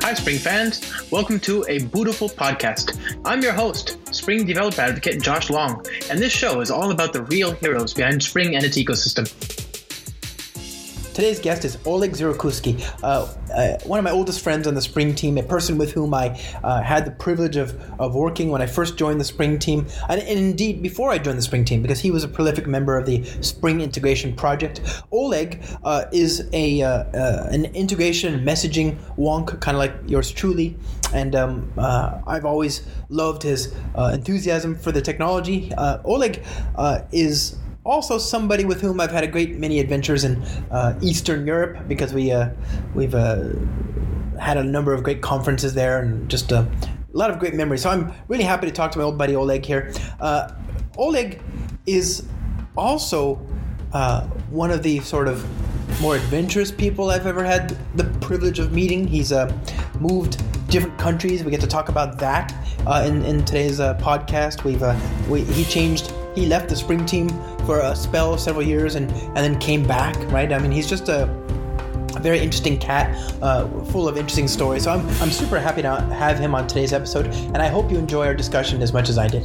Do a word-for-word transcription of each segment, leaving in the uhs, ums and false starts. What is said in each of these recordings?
Hi, Spring fans. Welcome to a Bootiful podcast. I'm your host, Spring developer advocate Josh Long, and this show is all about the real heroes behind Spring and its ecosystem. Today's guest is Oleg Zirakuski, uh, uh, one of my oldest friends on the Spring team, a person with whom I uh, had the privilege of, of working when I first joined the Spring team, and, and indeed before I joined the Spring team, because he was a prolific member of the Spring Integration Project. Oleg uh, is a uh, uh, an integration messaging wonk, kind of like yours truly, and um, uh, I've always loved his uh, enthusiasm for the technology. Uh, Oleg uh, is also somebody with whom I've had a great many adventures in uh, Eastern Europe, because we uh, we've uh, had a number of great conferences there and just uh, a lot of great memories. So I'm really happy to talk to my old buddy Oleg here. Uh, Oleg is also uh, one of the sort of more adventurous people I've ever had the privilege of meeting. He's uh, moved different countries. We get to talk about that uh, in in today's uh, podcast. We've uh, we, he changed. He left the Spring team for a spell, several years, and, and then came back, right? I mean, he's just a, a very interesting cat, uh, full of interesting stories. So I'm I'm super happy to have him on today's episode, and I hope you enjoy our discussion as much as I did.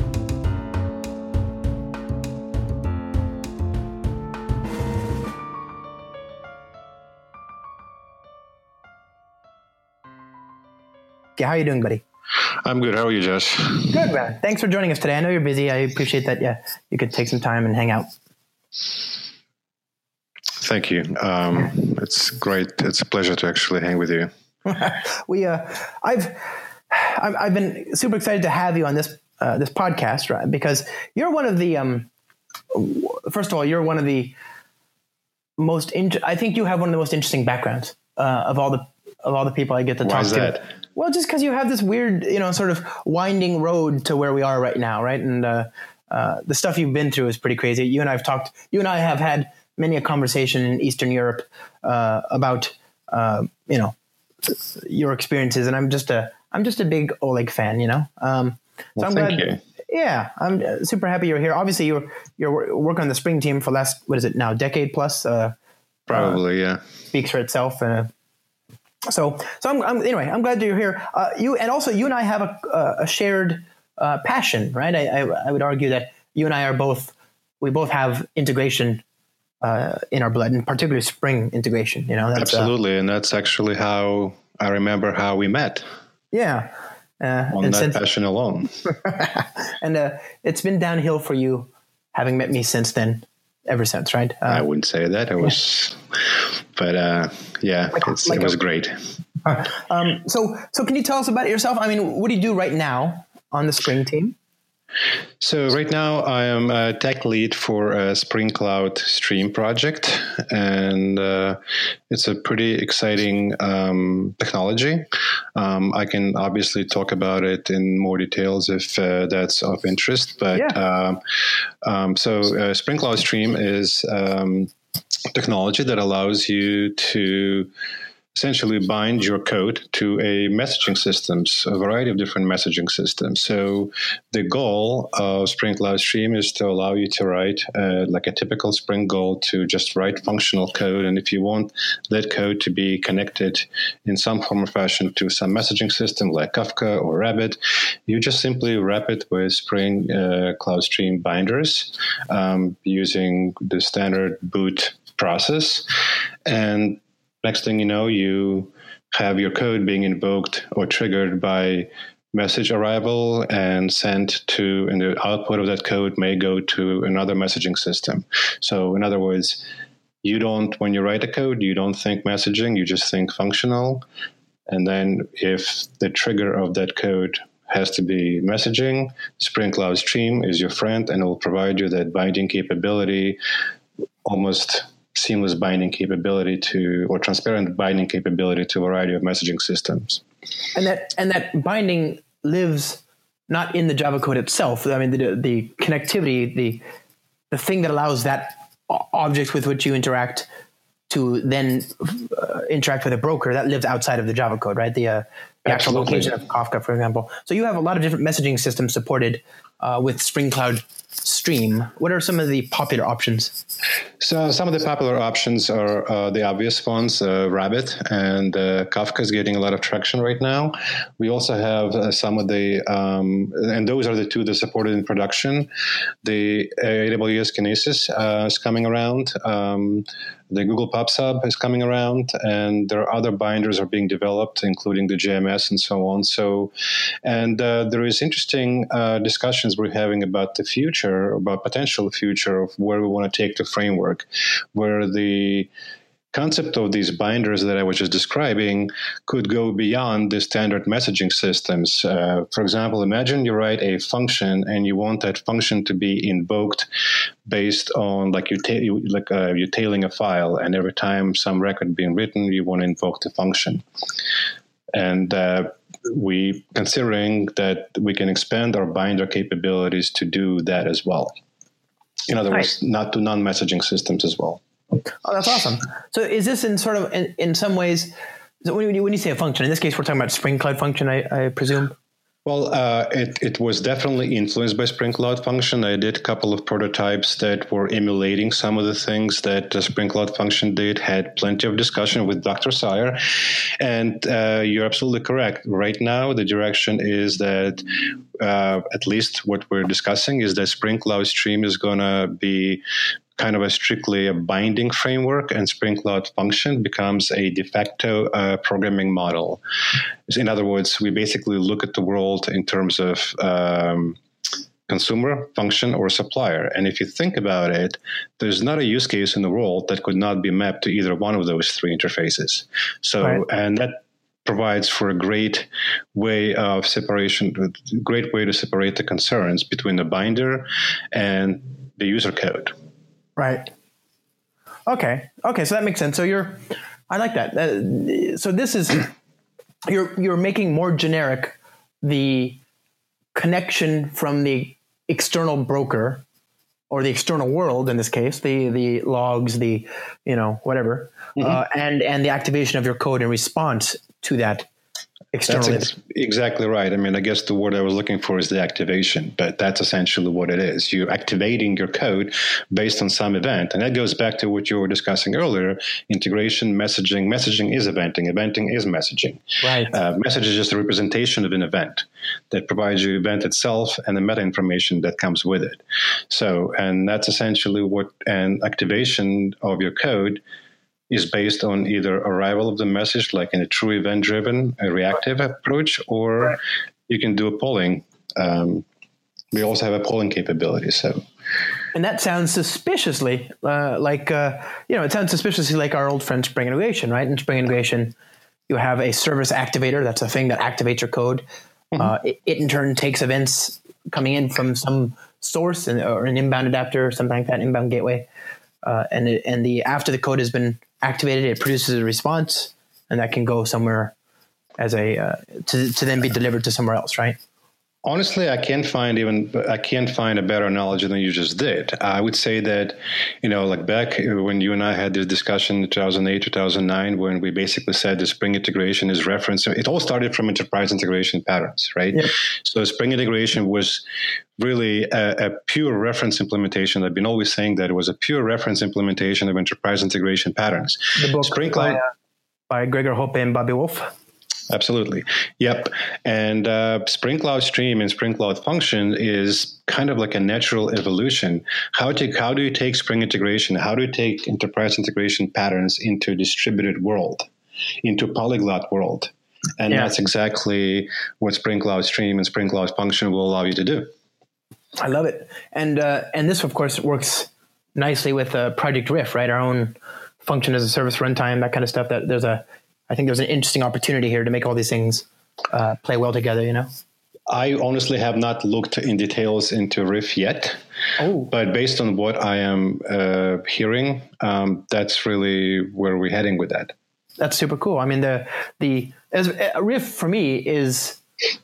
Yeah, how are you doing, buddy? I'm good. How are you, Josh? Good, man. Thanks for joining us today. I know you're busy. I appreciate that. Yeah, you could take some time and hang out. Thank you. Um, it's great. It's a pleasure to actually hang with you. we, uh, I've, I've, I've been super excited to have you on this, uh, this podcast, right? Because you're one of the, um, first of all, you're one of the most. In- I think you have one of the most interesting backgrounds uh, of all the of all the people I get to Why talk is to. That? Well, just because you have this weird, you know, sort of winding road to where we are right now, right? And uh, uh, the stuff you've been through is pretty crazy. You and I have talked, you and I have had many a conversation in Eastern Europe uh, about, uh, you know, your experiences. And I'm just a, I'm just a big Oleg fan, you know? Um, so well, I'm thank glad, you. Yeah, I'm super happy you're here. Obviously, you're you're working on the Spring team for the last, what is it now, decade plus? Uh, Probably, uh, yeah. Speaks for itself. Uh, So, so I'm, I'm anyway. I'm glad that you're here. Uh, you and also you and I have a, a shared uh, passion, right? I, I, I would argue that you and I are both. We both have integration uh, in our blood, and particularly Spring integration. You know, that's, absolutely, uh, and that's actually how I remember how we met. Yeah, uh, on and that since, passion alone. and uh, it's been downhill for you, having met me since then. Ever since, right? Uh, I wouldn't say that. It was, yeah. but uh, yeah, like, it's, like it was a, great. Uh, um, so, so can you tell us about yourself? I mean, what do you do right now on the Spring team? So right now I am a tech lead for a Spring Cloud Stream project, and uh, it's a pretty exciting um, technology. Um, I can obviously talk about it in more details if uh, that's of interest. But yeah. um, um, so uh, Spring Cloud Stream is um, technology that allows you to essentially bind your code to a messaging systems, a variety of different messaging systems. So the goal of Spring Cloud Stream is to allow you to write uh, like a typical Spring goal to just write functional code. And if you want that code to be connected in some form or fashion to some messaging system like Kafka or Rabbit, you just simply wrap it with Spring uh, Cloud Stream binders um, using the standard boot process. And next thing you know, you have your code being invoked or triggered by message arrival and sent to, and the output of that code may go to another messaging system. So in other words, you don't, when you write a code, you don't think messaging, you just think functional. And then if the trigger of that code has to be messaging, Spring Cloud Stream is your friend and it will provide you that binding capability, almost seamless binding capability to, or transparent binding capability to a variety of messaging systems. And that and that binding lives not in the Java code itself. I mean, the the connectivity, the the thing that allows that object with which you interact to then uh, interact with a broker, that lives outside of the Java code, right? The, uh, the actual location of Kafka, for example. So you have a lot of different messaging systems supported uh, with Spring Cloud Stream. What are some of the popular options? So some of the popular options are uh, the obvious ones, uh, Rabbit and uh, Kafka is getting a lot of traction right now. We also have uh, some of the, um, and those are the two that are supported in production. The A W S Kinesis uh, is coming around. Um, the Google PubSub is coming around, and there are other binders are being developed, including the J M S and so on. So, and uh, there is interesting uh, discussions we're having about the future, about potential future of where we want to take the framework, where the concept of these binders that I was just describing could go beyond the standard messaging systems. Uh, for example, imagine you write a function and you want that function to be invoked based on like you ta- you, like uh, you're tailing a file, and every time some record being written, you want to invoke the function. And uh, we considering that we can expand our binder capabilities to do that as well. In other Nice. words, not to non-messaging systems as well. Oh, that's awesome. So is this in sort of, in, in some ways, so when you, when you say a function, in this case, we're talking about Spring Cloud Function, I, I presume? Well, uh, it, it was definitely influenced by Spring Cloud Function. I did a couple of prototypes that were emulating some of the things that the Spring Cloud Function did, had plenty of discussion with Doctor Sire. And uh, you're absolutely correct. Right now, the direction is that, uh, at least what we're discussing, is that Spring Cloud Stream is going to be kind of a strictly a binding framework, and Spring Cloud Function becomes a de facto uh, programming model. In other words, we basically look at the world in terms of um, consumer, function, or supplier. And if you think about it, there's not a use case in the world that could not be mapped to either one of those three interfaces. So, right. and that provides for a great way of separation, great way to separate the concerns between the binder and the user code. Right. Okay. Okay. So that makes sense. So you're, I like that. Uh, so this is, you're, you're making more generic the connection from the external broker or the external world, in this case, the, the logs, the, you know, whatever, mm-hmm. uh, and, and the activation of your code in response to that external. That's ex- exactly right. I mean, I guess the word I was looking for is the activation, but that's essentially what it is. You're activating your code based on some event. And that goes back to what you were discussing earlier, integration, messaging. Messaging is eventing. Eventing is messaging. Right. Uh, message is just a representation of an event that provides you event itself and the meta information that comes with it. So, and that's essentially what an activation of your code is based on either arrival of the message, like in a true event-driven, a reactive approach, or right. you can do a polling. Um, we also have a polling capability. So, and that sounds suspiciously uh, like uh, you know, it sounds suspiciously like our old friend Spring Integration, right? In Spring Integration, you have a service activator. That's a thing that activates your code. Mm-hmm. Uh, it, it in turn takes events coming in from some source and, or an inbound adapter or something like that, inbound gateway, uh, and it, and the after the code has been activated, it produces a response, and that can go somewhere as a uh, to to then be delivered to somewhere else, right? Honestly, I can't find even I can't find a better analogy than you just did. I would say that, you know, like back when you and I had this discussion in two thousand eight, two thousand nine, when we basically said the Spring integration is reference. It all started from enterprise integration patterns, right? Yep. So Spring integration was really a, a pure reference implementation. I've been always saying that it was a pure reference implementation of enterprise integration patterns. The book Spring by, uh, by Gregor Hoppe and Bobby Wolf. Absolutely. Yep. And uh, Spring Cloud Stream and Spring Cloud Function is kind of like a natural evolution. How to how do you take Spring integration? How do you take enterprise integration patterns into a distributed world, into a polyglot world? And yeah. that's exactly what Spring Cloud Stream and Spring Cloud Function will allow you to do. I love it. And uh, and this, of course, works nicely with uh, Project Riff, right? Our own function as a service runtime, that kind of stuff. That there's a I think there's an interesting opportunity here to make all these things uh, play well together, you know? I honestly have not looked in details into Riff yet, oh. but based on what I am uh, hearing, um, that's really where we're heading with that. That's super cool. I mean, the the as, uh, Riff for me is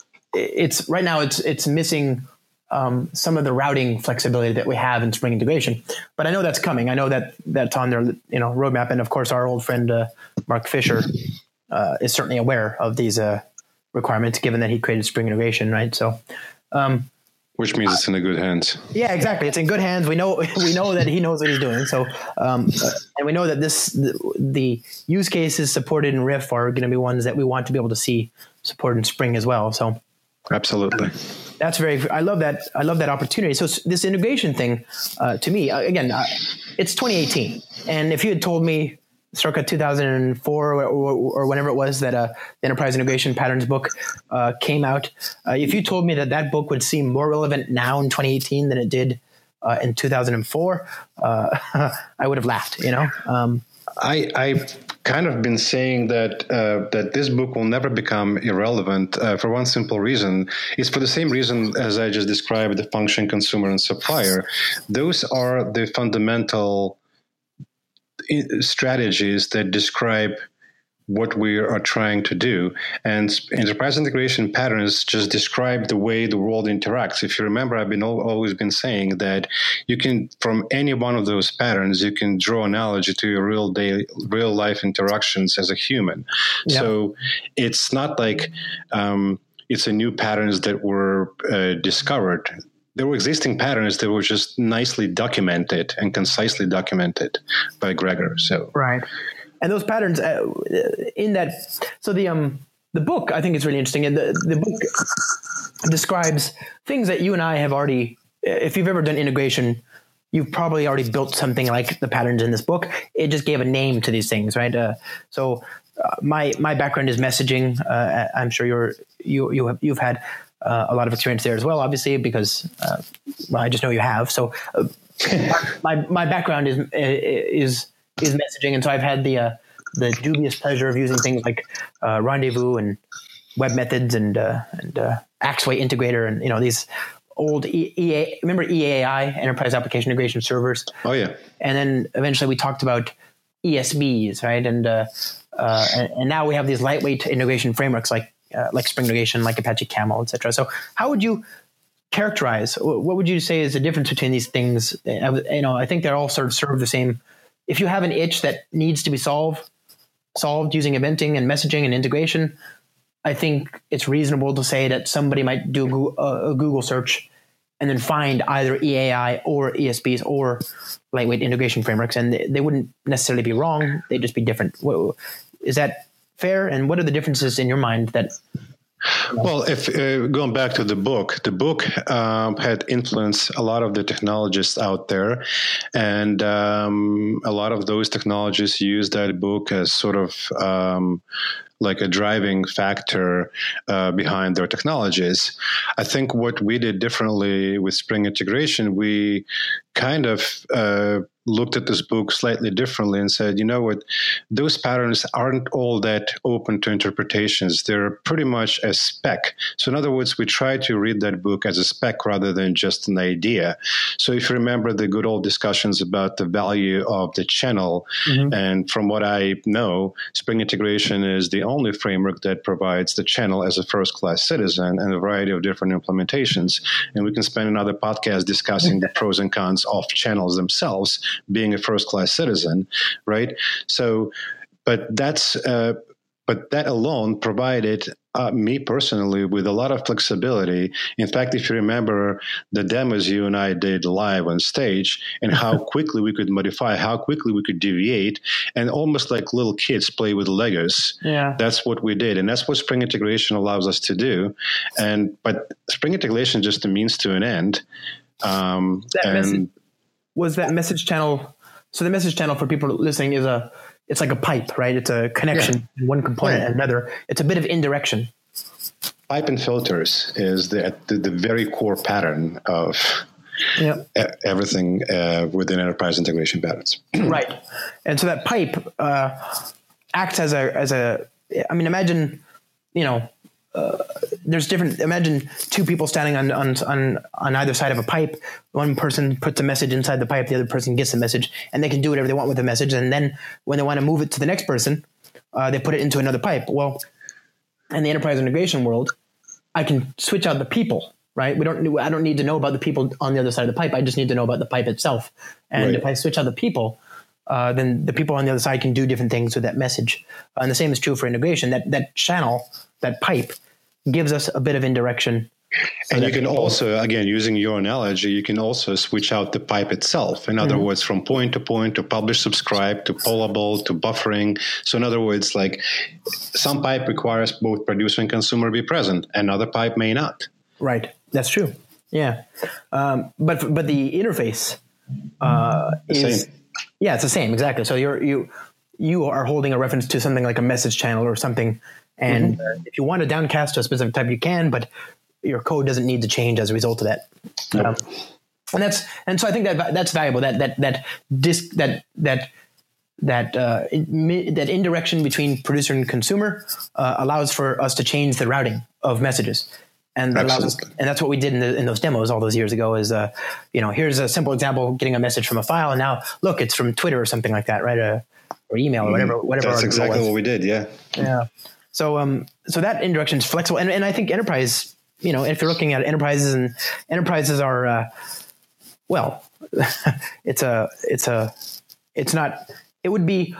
it's right now it's it's missing um, some of the routing flexibility that we have in Spring integration, but I know that's coming. I know that that's on their you know roadmap, and of course, our old friend uh, Mark Fisher uh, is certainly aware of these uh, requirements, given that he created Spring integration, right? So, um, Which means it's in the good hands. Yeah, exactly. It's in good hands. We know we know that he knows what he's doing. So, um, and we know that this the, the use cases supported in Riff are going to be ones that we want to be able to see supported in Spring as well. So, absolutely, that's very. I love that. I love that opportunity. So this integration thing, uh, to me, uh, again, uh, it's twenty eighteen, and if you had told me circa two thousand four or, or, or whenever it was that uh, the Enterprise Integration Patterns book uh, came out, uh, if you told me that that book would seem more relevant now in twenty eighteen than it did uh, in two thousand four, uh, I would have laughed, you know? Um, I, I've kind of been saying that uh, that this book will never become irrelevant uh, for one simple reason. It's for the same reason as I just described, the function, consumer, and supplier. Those are the fundamental strategies that describe what we are trying to do. And enterprise integration patterns just describe the way the world interacts. If you remember, I've been always been saying that you can, from any one of those patterns, you can draw analogy to your real day, real life interactions as a human. Yeah. So it's not like um, it's a new patterns that were uh, discovered. There were existing patterns that were just nicely documented and concisely documented by Gregor. So right, and those patterns uh, in that. So the um the book I think is really interesting, and the the book describes things that you and I have already. If you've ever done integration, you've probably already built something like the patterns in this book. It just gave a name to these things, right? Uh, so uh, my my background is messaging. Uh, I'm sure you're you you have you've had. Uh, a lot of experience there as well, obviously, because uh, well, I just know you have. So uh, my my background is is is messaging, and so I've had the uh, the dubious pleasure of using things like uh, Rendezvous and Web Methods and uh, and uh, Axway Integrator, and you know these old E A. Remember E A I, Enterprise Application Integration Servers? Oh yeah. And then eventually we talked about E S Bs, right? And uh, uh, and, and now we have these lightweight integration frameworks like. Uh, like Spring Integration, like Apache Camel, et cetera. So, how would you characterize? What would you say is the difference between these things? Uh, you know, I think they all sort of serve the same. If you have an itch that needs to be solved, solved using eventing and messaging and integration, I think it's reasonable to say that somebody might do a Google search and then find either E A I or E S Bs or lightweight integration frameworks, and they, they wouldn't necessarily be wrong. They'd just be different. Is that fair? And what are the differences in your mind that? You know? Well, if uh, going back to the book, the book um, had influenced a lot of the technologists out there, and um, a lot of those technologists use that book as sort of um, like a driving factor uh, behind their technologies. I think what we did differently with Spring Integration, we kind of uh, looked at this book slightly differently and said, you know what, those patterns aren't all that open to interpretations. They're pretty much a spec. So in other words, we try to read that book as a spec rather than just an idea. So if you remember the good old discussions about the value of the channel, mm-hmm. and from what I know, Spring Integration is the only framework that provides the channel as a first-class citizen and a variety of different implementations. And we can spend another podcast discussing the pros and cons of channels themselves, being a first-class citizen, right? So, but that's uh, but that alone provided uh, me personally with a lot of flexibility. In fact, if you remember the demos you and I did live on stage, and how quickly we could modify, how quickly we could deviate, and almost like little kids play with Legos. Yeah, that's what we did, and that's what Spring Integration allows us to do. And but Spring Integration is just a means to an end. Um, that and message, was that message channel? So the message channel for people listening is a, it's like a pipe, right? It's a connection, yeah. one component and another. It's a bit of indirection. Pipe and filters is the the, the very core pattern of yeah. everything uh, within enterprise integration patterns. Right, and so that pipe uh, acts as a as a. I mean, imagine, you know. Uh, there's different, imagine two people standing on, on, on, on either side of a pipe. One person puts a message inside the pipe, the other person gets the message, and they can do whatever they want with the message. And then when they want to move it to the next person, uh, they put it into another pipe. Well, in the enterprise integration world, I can switch out the people, right? We don't, I don't need to know about the people on the other side of the pipe. I just need to know about the pipe itself. And right. if I switch out the people, uh, then the people on the other side can do different things with that message. Uh, and the same is true for integration. That, that channel, that pipe, gives us a bit of indirection So and you can also, again, using your analogy, you can also switch out the pipe itself. In other mm-hmm. words, from point to point, to publish, subscribe, to pollable, to buffering. So in other words, like some pipe requires both producer and consumer be present, another pipe may not. Right. That's true. Yeah. Um, but but the interface uh, is same. Yeah, it's the same. Exactly. So you're you you are holding a reference to something like a message channel or something. And mm-hmm. uh, if you want to downcast to a specific type, you can, but your code doesn't need to change as a result of that. Nope. Um, and that's, and so I think that that's valuable. That, that, that disc, that, that, that, uh, that indirection between producer and consumer, uh, allows for us to change the routing of messages. And that allows us, and that's what we did in, the, in those demos all those years ago is, uh, you know, here's a simple example, getting a message from a file. And now look, it's from Twitter or something like that, right? Uh, or email or whatever, whatever. That's exactly what we did. Yeah. Yeah. So, um, so that indirection is flexible. And, and I think enterprise, you know, if you're looking at enterprises and enterprises are, uh, well, it's a, it's a, it's not, it would be,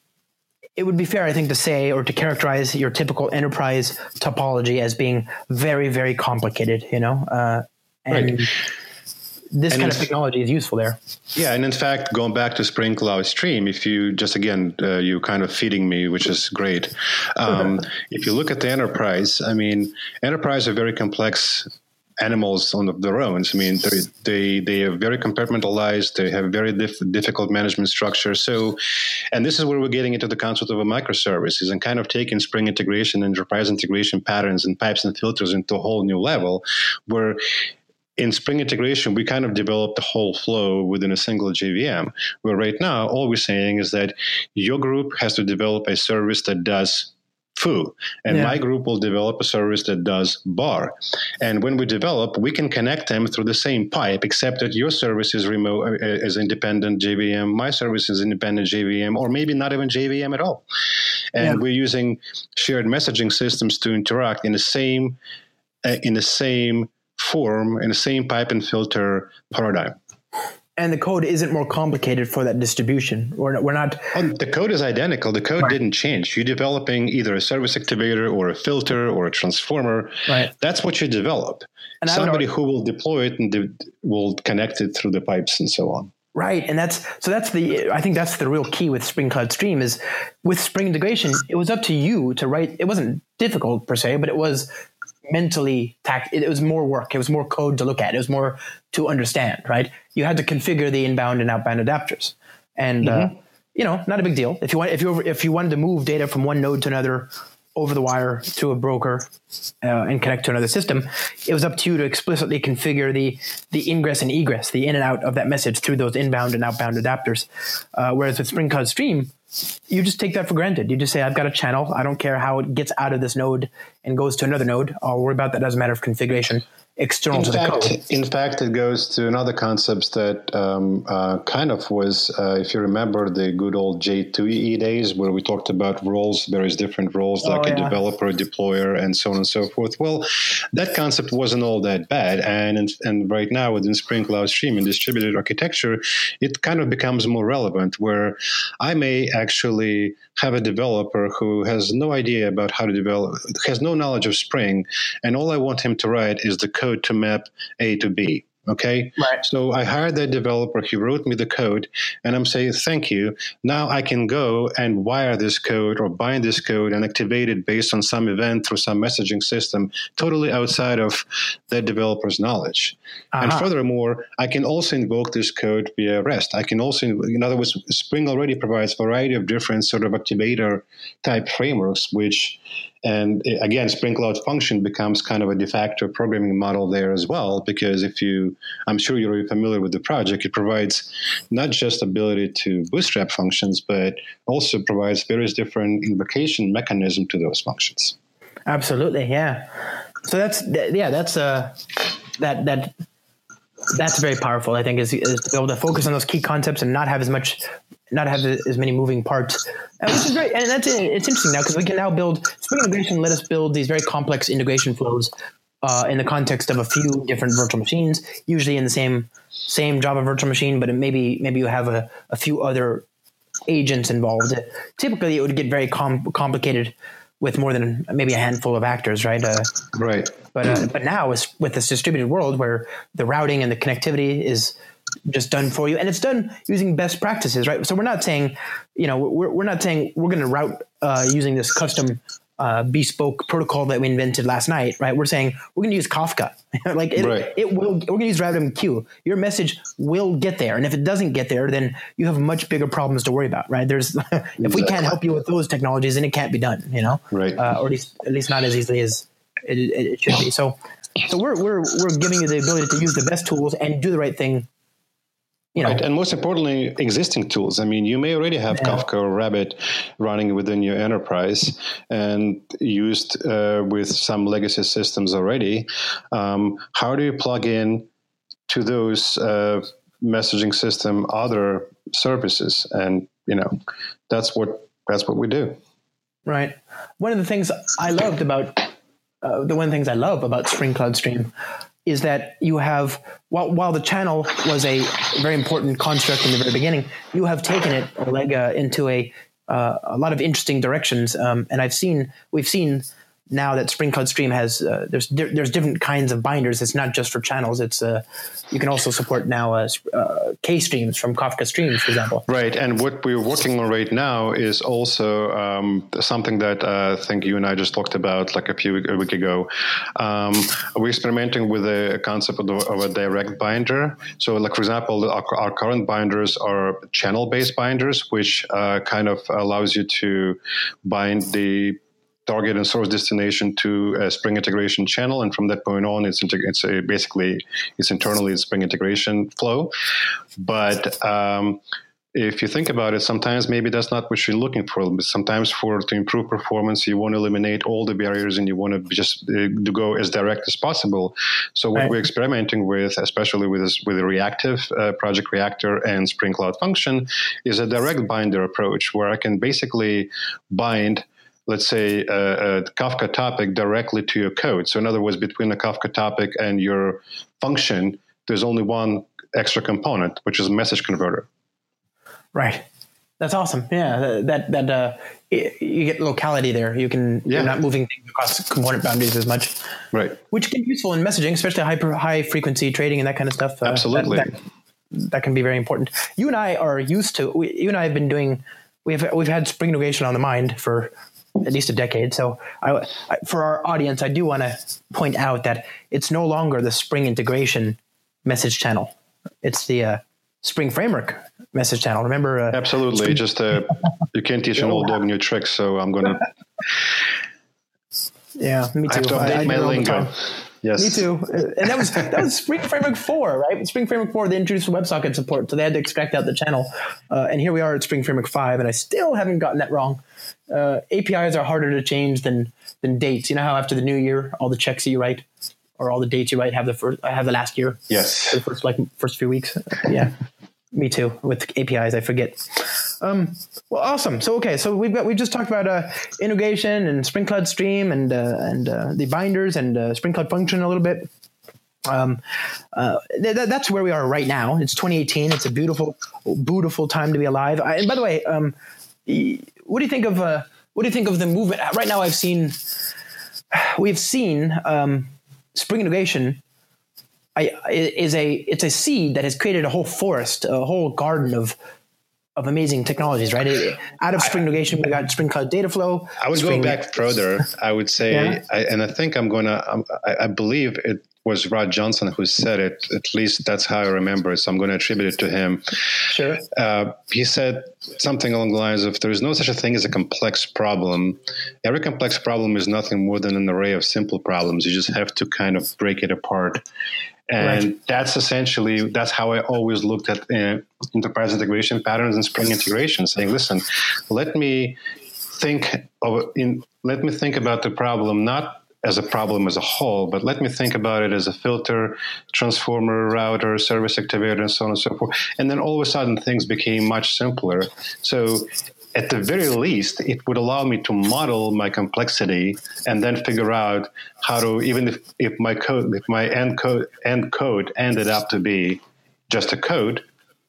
it would be fair, I think, to say, or to characterize your typical enterprise topology as being very, very complicated, you know, uh, and right. this and kind of technology is useful there. Yeah. And in fact, going back to Spring Cloud Stream, if you just, again, uh, you kind of feeding me, which is great. Um, if you look at the enterprise, I mean, enterprise are very complex animals on their own. I mean, they they are very compartmentalized. They have very diff- difficult management structure. So, and this is where we're getting into the concept of a microservices and kind of taking Spring integration, enterprise integration patterns and pipes and filters into a whole new level where in Spring integration, we kind of developed the whole flow within a single J V M, where right now, all we're saying is that your group has to develop a service that does foo, and yeah. my group will develop a service that does bar. And when we develop, we can connect them through the same pipe, except that your service is remote, uh, is independent J V M, my service is independent J V M, or maybe not even J V M at all. And yeah. we're using shared messaging systems to interact in the same, uh, in the same form, in the same pipe and filter paradigm. And the code isn't more complicated for that distribution. We're not. We're not oh, the code is identical. The code right. didn't change. You're developing either a service activator or a filter or a transformer. Right. That's what you develop. And somebody who will deploy it and de- will connect it through the pipes and so on. Right. And that's, so that's the, I think that's the real key with Spring Cloud Stream is with Spring integration, it was up to you to write. It wasn't difficult per se, but it was mentally tax. It was more work. It was more code to look at. It was more to understand, right? You had to configure the inbound and outbound adapters, and mm-hmm. uh, you know, not a big deal. If you want, if you if you wanted to move data from one node to another over the wire to a broker uh, and connect to another system, it was up to you to explicitly configure the the ingress and egress, the in and out of that message through those inbound and outbound adapters. Uh, whereas with Spring Cloud Stream, you just take that for granted. You just say, I've got a channel. I don't care how it gets out of this node and goes to another node. I'll worry about that as a matter of configuration external in to fact, the code. In fact, it goes to another concept that um, uh, kind of was, uh, if you remember the good old J two E E days where we talked about roles, various different roles like oh, a yeah. developer, a deployer, and so on and so forth. Well, that concept wasn't all that bad. And, and right now within Spring Cloud Stream and distributed architecture, it kind of becomes more relevant where I may actually have a developer who has no idea about how to develop, has no knowledge of Spring, and all I want him to write is the code to map A to B. Okay. Right. So I hired that developer. He wrote me the code and I'm saying, thank you. Now I can go and wire this code or bind this code and activate it based on some event through some messaging system totally outside of that developer's knowledge. Uh-huh. And furthermore, I can also invoke this code via REST. I can also, in other words, Spring already provides a variety of different sort of activator type frameworks, which And again, Spring Cloud Function becomes kind of a de facto programming model there as well, because if you, I'm sure you're already familiar with the project, it provides not just ability to bootstrap functions, but also provides various different invocation mechanism to those functions. Absolutely, yeah. So that's yeah, that's uh, that that that's very powerful. I think is, is to be able to focus on those key concepts and not have as much. Not have as many moving parts, uh, which is great. And that's it's interesting now because we can now build Spring integration. Let us build these very complex integration flows uh, in the context of a few different virtual machines, usually in the same same Java virtual machine, but it maybe maybe you have a, a few other agents involved. Typically, it would get very com- complicated with more than maybe a handful of actors, right? Uh, right. But uh, but now with, with this distributed world where the routing and the connectivity is just done for you, and it's done using best practices, right? So we're not saying, you know, we're we're not saying we're going to route uh, using this custom uh, bespoke protocol that we invented last night, right? We're saying we're going to use Kafka. like it, right. it will. We're going to use RabbitMQ. Your message will get there, and if it doesn't get there, then you have much bigger problems to worry about, right? There's if exactly. we can't help you with those technologies, then it can't be done, you know, right? Uh, or at least at least not as easily as it, it, it should be. So, so we're we're we're giving you the ability to use the best tools and do the right thing. You know. Right. And most importantly, existing tools. I mean, you may already have yeah. Kafka or Rabbit running within your enterprise and used uh, with some legacy systems already. Um, how do you plug in to those uh, messaging system other services? And, you know, that's what that's what we do. Right. One of the things I loved about uh, the one of the things I love about Spring Cloud Stream is that you have, while, while the channel was a very important construct in the very beginning, you have taken it, Oleg, uh, into a uh, a lot of interesting directions. Um, and I've seen, we've seen now that Spring Cloud Stream has, uh, there's di- there's different kinds of binders. It's not just for channels. It's uh, you can also support now uh, uh, K streams from Kafka Streams, for example. Right, and what we're working on right now is also um, something that uh, I think you and I just talked about like a few a week ago. Um, we're experimenting with a concept of, of a direct binder. So, like for example, our, our current binders are channel-based binders, which uh, kind of allows you to bind the target and source destination to a Spring integration channel, and from that point on, it's integ- it's a, basically it's internally a Spring integration flow. But um, if you think about it, sometimes maybe that's not what you're looking for. But sometimes, for to improve performance, you want to eliminate all the barriers and you want to just uh, to go as direct as possible. So what right. we're experimenting with, especially with this, with the reactive uh, Project Reactor and Spring Cloud Function, is a direct binder approach where I can basically bind, let's say, a, a Kafka topic directly to your code. So in other words, between the Kafka topic and your function, there's only one extra component, which is a message converter. Right. That's awesome. Yeah, that that uh, it, you get locality there. You can yeah. you're not moving things across component boundaries as much. Right. Which can be useful in messaging, especially high high frequency trading and that kind of stuff. Uh, Absolutely. That, that, that can be very important. You and I are used to. We, you and I have been doing. We've we've had Spring integration on the mind for at least a decade. So I, I, for our audience, I do want to point out that it's no longer the Spring integration message channel. It's the uh, Spring Framework message channel. Remember? Uh, Absolutely. Spring- Just uh, you can't teach an old dog new tricks. So I'm going to. Yeah, me too. I have to update I, I my lingo. Yes. Me too. And that was that was Spring Framework four, right? Spring Framework four, they introduced WebSocket support, so they had to extract out the channel. Uh, and here we are at Spring Framework five, and I still haven't gotten that wrong. Uh, A P Is are harder to change than than dates. You know how after the new year, all the checks that you write or all the dates you write have the first have the last year. Yes. The first like first few weeks. Yeah. Me too. With A P Is, I forget. Um, well, awesome. So okay, so we've got we just talked about uh, integration and Spring Cloud Stream and uh, and uh, the binders and uh, Spring Cloud Function a little bit. Um, uh, th- th- that's where we are right now. It's twenty eighteen. It's a beautiful, beautiful time to be alive. I, and by the way, um, what do you think of uh, what do you think of the movement right now? I've seen, we've seen um, Spring integration. I, is a it's a seed that has created a whole forest, a whole garden of of amazing technologies, right? It, out of Spring integration, we got Spring Cloud Dataflow. I would Spring, go back further. I would say, yeah. I, and I think I'm going to, um, I, I believe it was Rod Johnson who said it. At least that's how I remember it. So I'm going to attribute it to him. Sure. Uh, he said something along the lines of, there is no such a thing as a complex problem. Every complex problem is nothing more than an array of simple problems. You just have to kind of break it apart. And right. that's essentially, that's how I always looked at uh, enterprise integration patterns and Spring integration, saying, listen, let me think of in, let me think about the problem, not as a problem as a whole, but let me think about it as a filter, transformer, router, service activator, and so on and so forth. And then all of a sudden things became much simpler. So at the very least, it would allow me to model my complexity and then figure out how to, even if, if my code, if my end code, end code ended up to be just a code,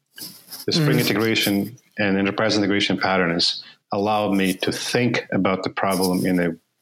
the Spring mm-hmm. integration and enterprise integration patterns allow me to think about the problem in a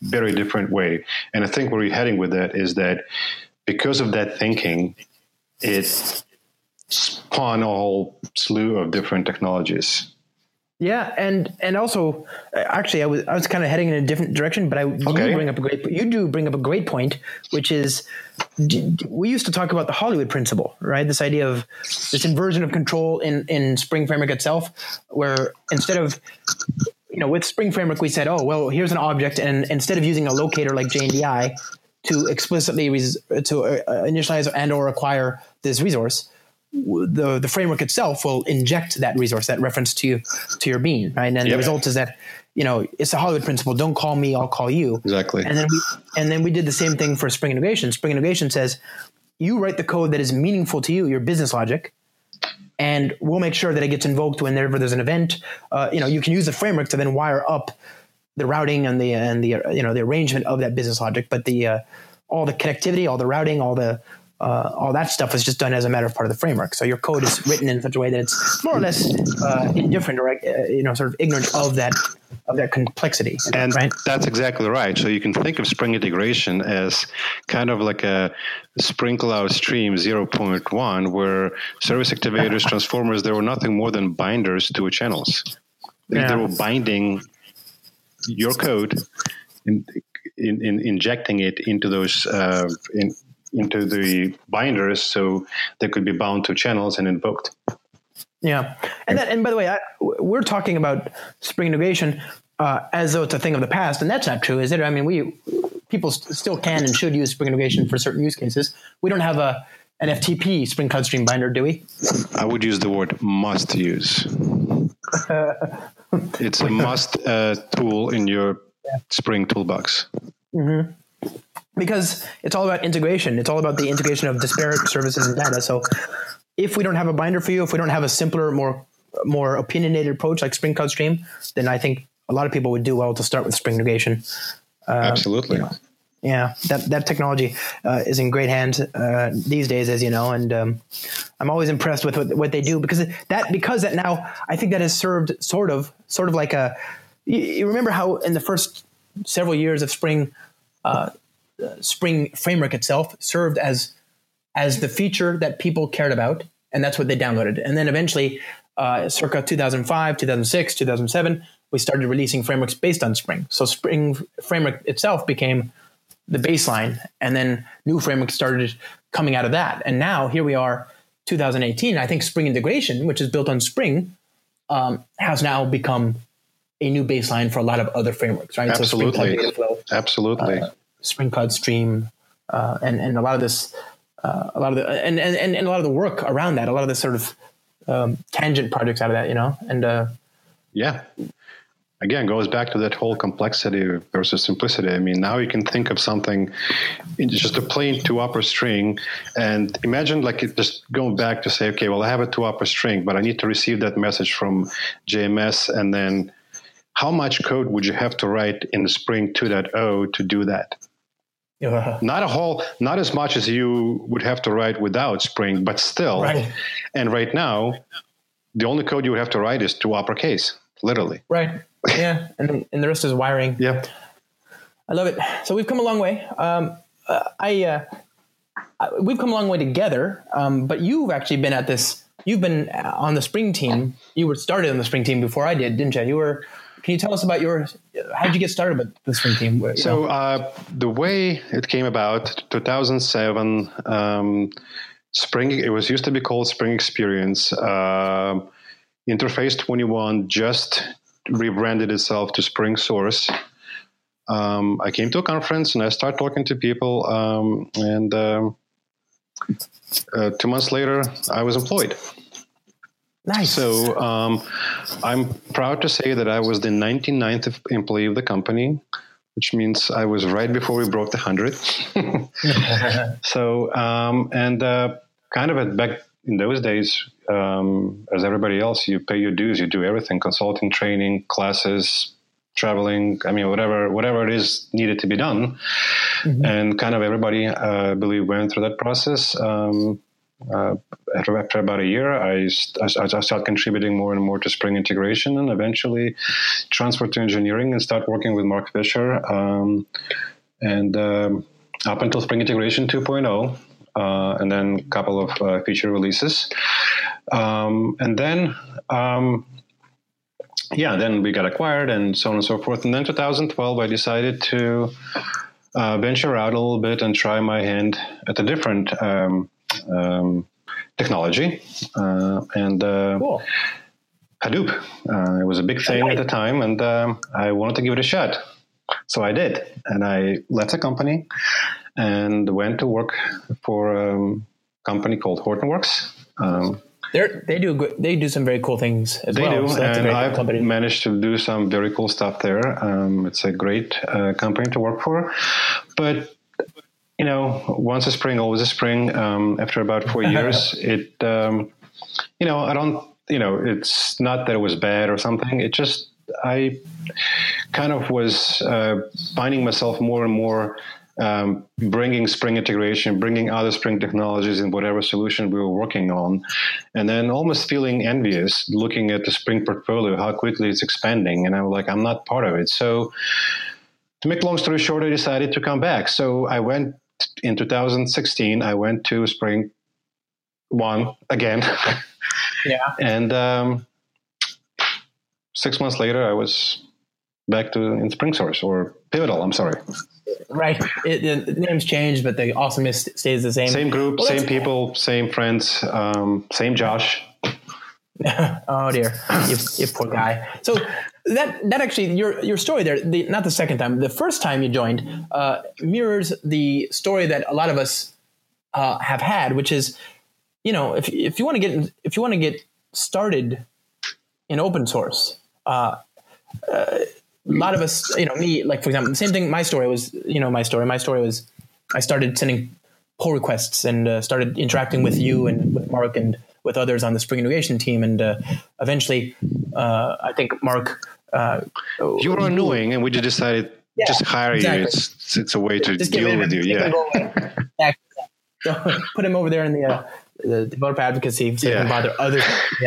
very different way. And I think where we're heading with that is that because of that thinking, it spawned a whole slew of different technologies. Yeah, and and also, actually, I was I was kind of heading in a different direction, but I Okay. you bring up a great you do bring up a great point, which is d- d- we used to talk about the Hollywood principle, right? This idea of this inversion of control in in Spring Framework itself, where instead of you know with Spring Framework we said, oh well, here's an object, and instead of using a locator like J N D I to explicitly res- to uh, initialize and or acquire this resource, the the framework itself will inject that resource, that reference to you, to your bean, right? And Yep. the result is that, you know, it's the Hollywood principle. Don't call me, I'll call you. Exactly. And then we and then we did the same thing for Spring Integration. Spring Integration says you write the code that is meaningful to you, your business logic, and we'll make sure that it gets invoked whenever there's an event. Uh, you know, you can use the framework to then wire up the routing and the and the uh, you know the arrangement of that business logic, but the uh, all the connectivity, all the routing, all the Uh, all that stuff is just done as a matter of part of the framework. So your code is written in such a way that it's more or less uh, indifferent or uh, you know sort of ignorant of that of that complexity. And right? that's exactly right. So you can think of Spring Integration as kind of like a Spring Cloud Stream zero point one, where service activators, transformers, they were nothing more than binders to channels. They, Yeah. they were binding your code, in, in, in injecting it into those uh, in, into the binders, so they could be bound to channels and invoked. Yeah, and that, and by the way, I, we're talking about Spring Integration uh, as though it's a thing of the past, and that's not true, is it? I mean, we people st- still can and should use Spring Integration for certain use cases. We don't have a an F T P Spring Cloud Stream binder, do we? I would use the word must use. It's a must uh, tool in your Spring toolbox. Mm-hmm. Because it's all about integration. It's all about the integration of disparate services and data. So if we don't have a binder for you, if we don't have a simpler, more more opinionated approach like Spring Cloud Stream, then I think a lot of people would do well to start with Spring Integration. Uh, Absolutely. You know, yeah, that that technology uh, is in great hands uh, these days, as you know, and um, I'm always impressed with what, what they do because that because that now I think that has served sort of sort of like a. You, you remember how in the first several years of Spring, uh, Spring Framework itself served as as the feature that people cared about, and that's what they downloaded, and then eventually, uh, circa two thousand five, two thousand six, two thousand seven, we started releasing frameworks based on Spring. So Spring Framework itself became the baseline, and then new frameworks started coming out of that. And now here we are, two thousand eighteen. I think Spring Integration, which is built on Spring, um, has now become a new baseline for a lot of other frameworks, right? Absolutely. So Spring Cloud Dataflow, Absolutely. uh, Spring Cloud Stream, uh, and and a lot of this, uh, a lot of the and, and and a lot of the work around that, a lot of the sort of um, tangent projects out of that, you know, and uh, yeah. Again, goes back to that whole complexity versus simplicity. I mean, now you can think of something, it's just a plain two-upper string, and imagine like it just going back to say, okay, well, I have a two-upper string, but I need to receive that message from J M S, and then how much code would you have to write in Spring two point oh to do that? uh, Not a whole, not as much as you would have to write without Spring, but still. Right. And right now, the only code you would have to write is two uppercase, literally. right, yeah, and and the rest is wiring. Yeah. I love it. So we've come a long way. Um, uh, I, uh, I we've come a long way together. Um, but you've actually been at this. You've been on the Spring team. You were started on the Spring team before I did, didn't you? You were. Can you tell us about your? How did you get started with the Spring team? You So uh, the way it came about, two thousand seven, um, Spring. It was used to be called Spring Experience. Uh, Interface twenty-one just rebranded itself to Spring Source. Um, I came to a conference and I started talking to people, um, and um, uh, two months later, I was employed. Nice. So um, I'm proud to say that I was the ninety-ninth employee of the company, which means I was right before we broke the hundred. So um, and uh, kind of at back in those days, um, as everybody else, you pay your dues, you do everything: consulting, training, classes, traveling. I mean, whatever whatever it is needed to be done. Mm-hmm. And kind of everybody, uh, I believe, went through that process. Um, uh, after, after about a year, I, I, I started contributing more and more to Spring integration, and eventually transferred to engineering and started working with Mark Fisher. Um, and um, up until Spring Integration two point oh, uh, and then a couple of uh, feature releases. Um, and then, um, yeah, then we got acquired and so on and so forth. And then twenty twelve, I decided to uh, venture out a little bit and try my hand at a different um, um, technology. Uh, and uh, Cool. Hadoop. Uh, it was a big thing at the time, and um, I wanted to give it a shot. So I did. And I left the company and went to work for a company called Hortonworks. Um, They're, they do good, they do some very cool things as they well. do, So that's a and great I've company. managed to do some very cool stuff there. Um, it's a great uh, company to work for. But, you know, once a spring, always a spring. Um, after about four years, it, um, you know, I don't, you know, it's not that it was bad or something. It just, I kind of was uh, finding myself more and more um, bringing Spring integration, bringing other Spring technologies in whatever solution we were working on, and then almost feeling envious looking at the Spring portfolio, how quickly it's expanding. And I was like, I'm not part of it. So to make long story short, I decided to come back. So I went in two thousand sixteen, I went to Spring One again. Yeah. And um, six months later, I was back to in SpringSource, or Pivotal, I'm sorry. Right. It, the name's changed, but the awesomeness stays the same. Same group, well, same people, same friends, um, same Josh. Oh dear, you, you poor guy. So that that actually your your story there, the, not the second time, the first time you joined, uh, mirrors the story that a lot of us uh, have had, which is, you know, if if you want to get if you want to get started in open source, uh, uh, a lot of us, you know, me, like for example, the same thing. My story was, you know, my story. My story was, I started sending pull requests and uh, started interacting with you and with Mark and with others on the Spring integration team, and uh, eventually, uh, I think Mark, uh, you were annoying, and we just decided yeah, just hire exactly. you. It's it's a way to just deal with you. Yeah. yeah. So put him over there in the uh, the developer advocacy so yeah. he can bother others.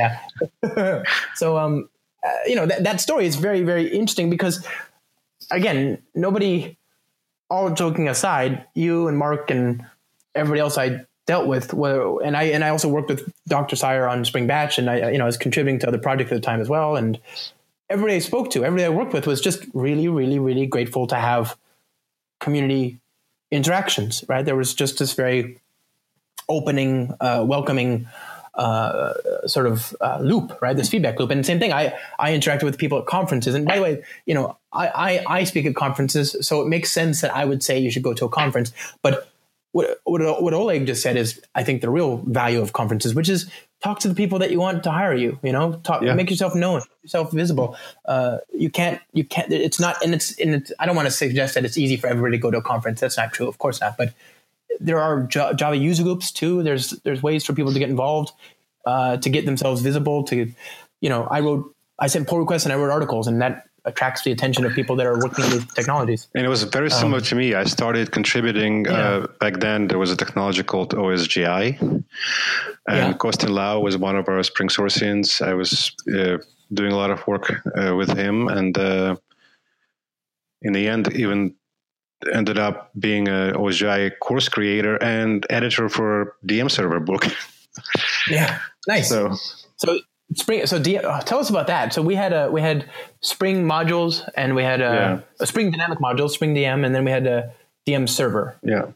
Yeah. So um. Uh, you know, that, that story is very, very interesting because, again, nobody, all joking aside, you and Mark and everybody else I dealt with, were, and I and I also worked with Doctor Sire on Spring Batch, and I, you know, I was contributing to other projects at the time as well. And everybody I spoke to, everybody I worked with was just really, really, really grateful to have community interactions, right? There was just this very opening, uh, welcoming Uh, sort of uh, loop, right? This feedback loop. And same thing, I, I interacted with people at conferences. And by the way, you know, I, I, I speak at conferences, so it makes sense that I would say you should go to a conference. But what, what, what Oleg just said is, I think, the real value of conferences, which is talk to the people that you want to hire you, you know, talk, yeah. make yourself known, make yourself visible. Uh, you can't, you can't, it's not, and it's, and it's, I don't want to suggest that it's easy for everybody to go to a conference. That's not true. Of course not. But there are Java user groups too. There's there's ways for people to get involved, uh, to get themselves visible. To, you know, I wrote, I sent pull requests and I wrote articles, and that attracts the attention of people that are working with technologies. And it was very similar um, to me. I started contributing yeah. uh, back then. There was a technology called O S G I, and yeah. Kostin Lau was one of our Spring Sourcians. I was uh, doing a lot of work uh, with him, and uh, in the end, even ended up being a O S G I course creator and editor for D M Server book. Yeah, nice. So, so Spring. So D, uh, tell us about that. So we had a we had Spring modules, and we had a, yeah. a Spring Dynamic module, Spring D M, and then we had a D M Server. Yeah,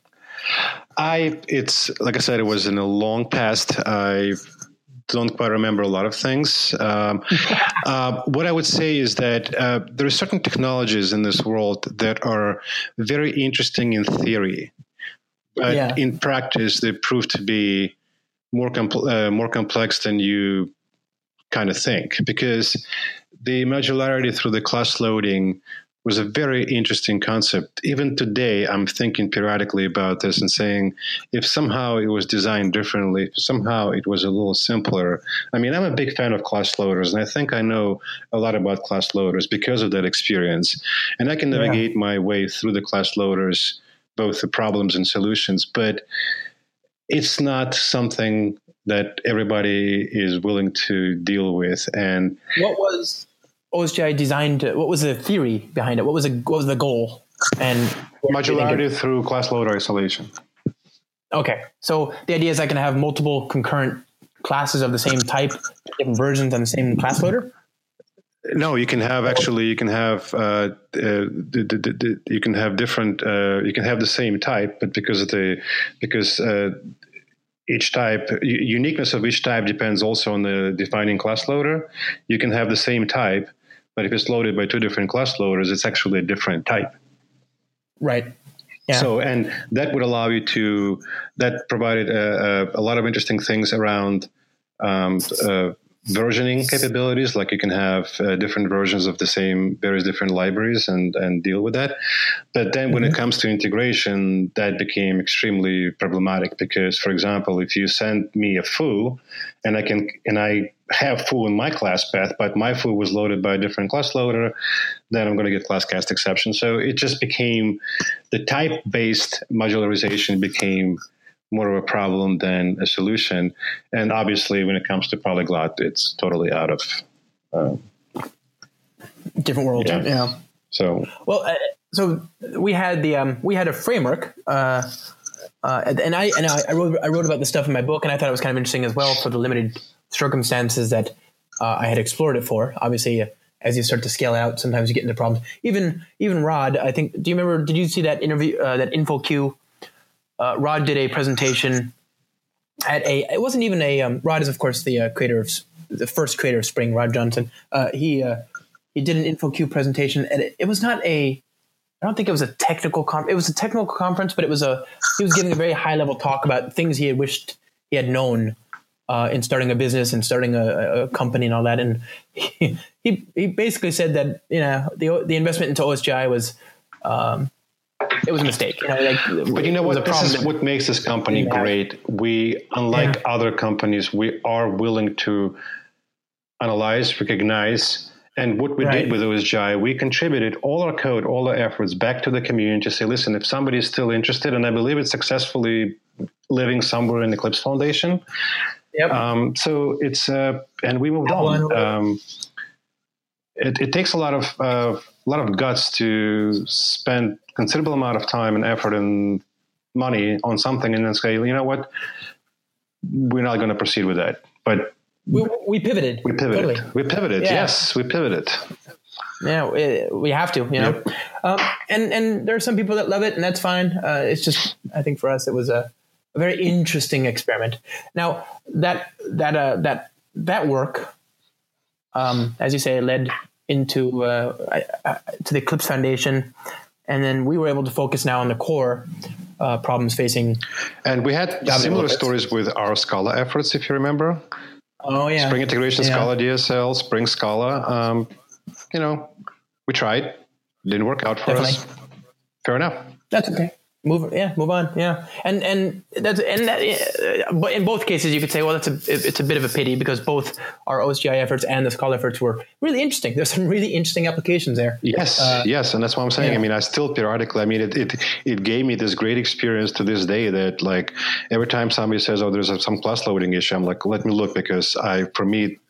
I. It's like I said, it was in a long past. I don't quite remember a lot of things. Um, uh, what I would say is that uh, there are certain technologies in this world that are very interesting in theory, but yeah. in practice they prove to be more compl- uh, more complex than you kind of think, because the modularity through the class loading was a very interesting concept. Even today, I'm thinking periodically about this and saying, if somehow it was designed differently, if somehow it was a little simpler. I mean, I'm a big fan of class loaders, and I think I know a lot about class loaders because of that experience. And I can navigate yeah. my way through the class loaders, both the problems and solutions. But it's not something that everybody is willing to deal with. And what was O S G I designed? To, what was the theory behind it? What was the, what was the goal? And modularity through class loader isolation. Okay, so the idea is I can have multiple concurrent classes of the same type, different versions on the same class loader. No, you can have actually you can have uh, uh, the, the, the, you can have different uh, you can have the same type, but because of the because uh, each type uniqueness of each type depends also on the defining class loader. You can have the same type, but if it's loaded by two different class loaders, it's actually a different type. Right. Yeah. So, and that would allow you to, that provided a, a, a lot of interesting things around um, uh, versioning capabilities. Like you can have uh, different versions of the same, various different libraries and, and deal with that. But then when mm-hmm. it comes to integration, that became extremely problematic because, for example, if you send me a foo and I can, and I have foo in my class path, but my foo was loaded by a different class loader, then I'm going to get class cast exception. So it just became, the type-based modularization became more of a problem than a solution. And obviously, when it comes to polyglot, it's totally out of um, different world. Yeah. yeah. So well, uh, so we had the um, we had a framework, uh, uh, and I and I wrote I wrote about this stuff in my book, and I thought it was kind of interesting as well for the limited circumstances that uh, I had explored it for. Obviously, uh, as you start to scale out, sometimes you get into problems. Even even Rod, I think. Do you remember? Did you see that interview? Uh, that InfoQ. Uh, Rod did a presentation at a. It wasn't even a. Um, Rod is of course the uh, creator of the first creator of Spring. Rod Johnson. Uh, he uh, he did an InfoQ presentation, and it, it was not a. I don't think it was a technical. Com- it was a technical conference, but it was a. He was giving a very high level talk about things he had wished he had known uh, in starting a business and starting a, a company and all that. And he, he he basically said that you know the the investment into O S G I was. Um, It was a mistake. You know, like, but you know what? This is what makes this company Yeah. great. We, unlike Yeah. other companies, we are willing to analyze, recognize, and what we Right. did with O S G I, we contributed all our code, all our efforts back to the community to say, listen, if somebody is still interested, and I believe it's successfully living somewhere in Eclipse Foundation. Yep. Um, so it's, uh, and we moved on. Um, it, it takes a lot of, uh, a lot of guts to spend considerable amount of time and effort and money on something and then say, you know what, we're not going to proceed with that. But we, we pivoted. we pivoted. Totally. We pivoted. Yeah. Yes, we pivoted. Yeah, we, we have to, you know. Yep. Um, and and there are some people that love it, and that's fine. Uh, it's just, I think for us, it was a, a very interesting experiment. Now that that uh, that that work, um, as you say, led into uh, uh, to the Eclipse Foundation. And then we were able to focus now on the core uh, problems facing. And we had Java similar developers. stories with our Scala efforts, if you remember. Oh, yeah. Spring Integration, yeah. Scala D S L, Spring Scala. Um, you know, we tried. Didn't work out for Definitely. us. Fair enough. That's okay. Move, yeah, move on, yeah, and and that's and that, uh, but in both cases you could say, well, that's a it's a bit of a pity because both our O S G I efforts and the Scala efforts were really interesting. There's some really interesting applications there. Yes, uh, yes, and that's what I'm saying. yeah. I mean, I still periodically. I mean, it, it it gave me this great experience to this day that like every time somebody says, "Oh, there's some class loading issue," I'm like, "Let me look," because I, for me,